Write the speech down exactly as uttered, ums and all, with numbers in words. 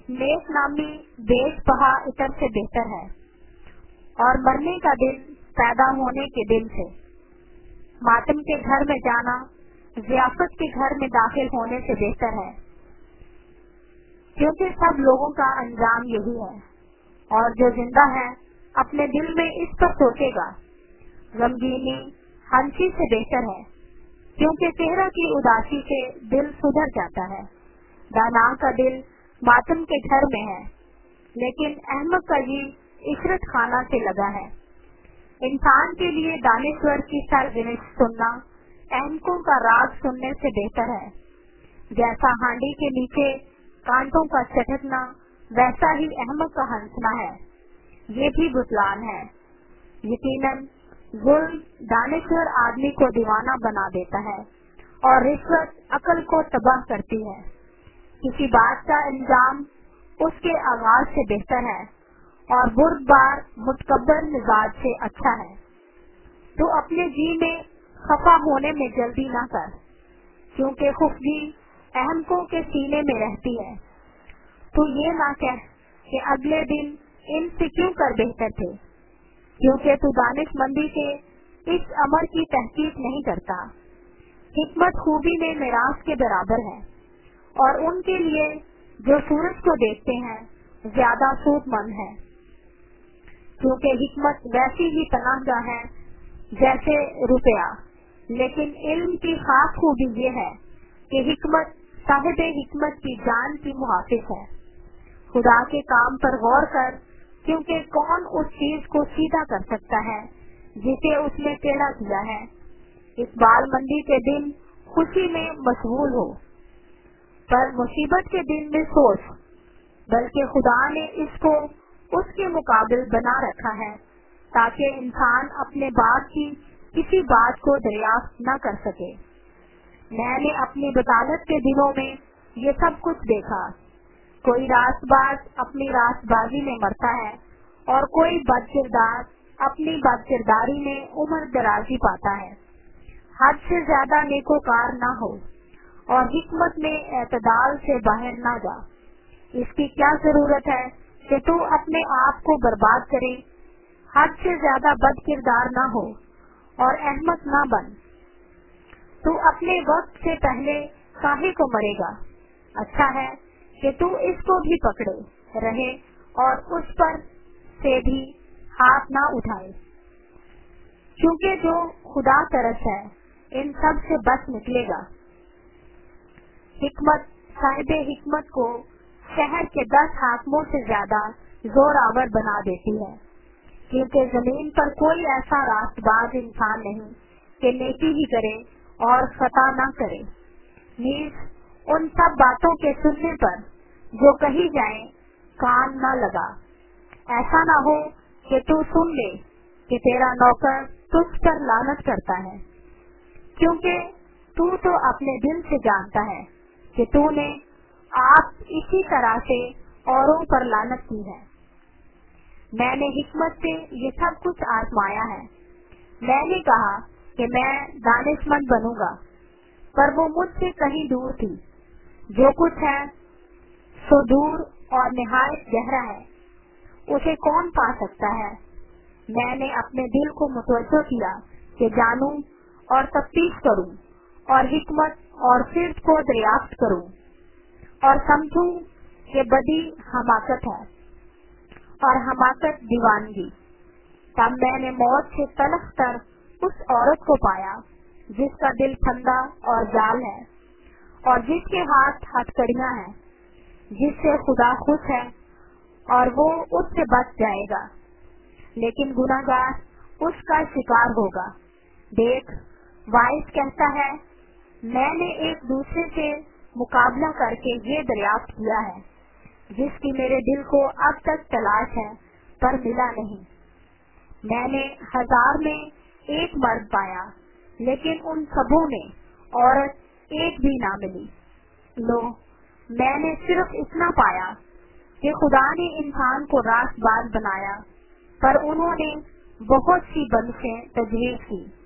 नेक नामी बेच बहा इतर से बेहतर है और मरने का दिन पैदा होने के दिन से। मातम के घर में जाना ज़ियाफत के घर में दाखिल होने से बेहतर है, क्योंकि सब लोगों का अंजाम यही है। और जो जिंदा है अपने दिल में इस पर सोचेगा, गमगीनी हंसी से बेहतर है, क्योंकि चेहरा की उदासी से दिल सुधर जाता है। दाना का दिल मातम के घर में है, लेकिन अहमक का जी इशरत खाना से लगा है। इंसान के लिए दानिश्वर की सरगुज़श्त सुनना अहमकों का राज सुनने से बेहतर है। जैसा हांडी के नीचे कांटों का चटकना, वैसा ही अहमक का हंसना है। ये भी बुतलान है। यकीनन जुल्म दानिश्वर आदमी को दीवाना बना देता है और रिश्वत अकल को तबाह करती है। किसी बात का अंजाम उसके आगाज से बेहतर है और बुर्दबार मुतकब्बर मिजाज से अच्छा है। तो अपने जी में खफा होने में जल्दी ना कर, क्योंकि खुफगी अहमकों के सीने में रहती है। तो ये ना कह कि अगले दिन इनसे क्यों कर बेहतर थे, क्योंकि तू दानिशमंदी से इस अमर की तहकीक नहीं करता। हिकमत खूबी में मिरास के बराबर है और उनके लिए जो सूरज को देखते हैं ज्यादा सूदमंद है, क्योंकि हिकमत वैसी ही पनाहगाह है जैसे रुपया। लेकिन इल्म की खास खूबी ये है कि हिकमत साहिब हिकमत की जान की मुहाफिज है। खुदा के काम पर गौर कर, क्योंकि कौन उस चीज को सीधा कर सकता है जिसे उसने टेढ़ा किया है। इस बालमंदी के दिन खुशी में मशगूल हो, पर मुसीबत के दिन में सोच, बल्कि खुदा ने इसको उसके मुकाबिल बना रखा है ताकि इंसान अपने बाप की किसी बात को दरियाफ्त न कर सके। मैंने अपनी बतालत के दिनों में ये सब कुछ देखा। कोई रास्तबाज अपनी रास्तबाजी में मरता है और कोई बदकिरदार अपनी बदकिरदारी में उम्र दराजी पाता है। हद से ज्यादा नेकोकार न हो और हिकमत में एतदाल से बाहर न जा। इसकी क्या जरूरत है कि तू अपने आप को बर्बाद करे। हद से ज्यादा बदकिरदार न हो और अहमक न बन। तू अपने वक्त से पहले काहे को मरेगा। अच्छा है कि तू इसको भी पकड़े रहे और उस पर से भी हाथ न उठाए, क्योंकि जो खुदा तरस है इन सब से बच निकलेगा। हिकमत साहिब हिकमत को शहर के दस हाकिमों से ज्यादा जोरावर बना देती है, क्योंकि जमीन पर कोई ऐसा रास्तबाज इंसान नहीं कि नेकी ही करे और खता न करे। नीज उन सब बातों के सुनने पर जो कही जाए कान न लगा। ऐसा न हो कि तू सुन ले कि तेरा नौकर तुझ पर लानत करता है, क्योंकि तू तो अपने दिल से जानता है कि तूने आप इसी तरह से औरों पर लानत की है। मैंने हिकमत से ये सब कुछ आजमाया है। मैंने कहा कि मैं दानिशमंद बनूंगा, पर वो मुझसे कहीं दूर थी। जो कुछ है सो दूर और निहायत गहरा है, उसे कौन पा सकता है। मैंने अपने दिल को मुतवज्जो किया कि जानूं और तफ्तीश करूं और हिकमत और फिर को दरियाफ्त करूं और समझूं कि बदी हमाकत है और हमाकत दीवानगी। तब मैंने मौत से तलख कर उस औरत को पाया जिसका दिल ठंडा और जाल है और जिसके हाथ हथकड़ियां हैं, जिससे खुदा खुश है और वो उससे बच जाएगा, लेकिन गुनाहगार उसका शिकार होगा। देख, वाइस कहता है, मैंने एक दूसरे से मुकाबला करके ये दरियाफ्त किया है जिसकी मेरे दिल को अब तक तलाश है पर मिला नहीं। मैंने हजार में एक मर्द पाया, लेकिन उन सबों में औरत एक भी ना मिली। लो, मैंने सिर्फ इतना पाया कि खुदा ने इंसान को रास्तबाज बनाया, पर उन्होंने बहुत सी बंदिशें तजवीज की।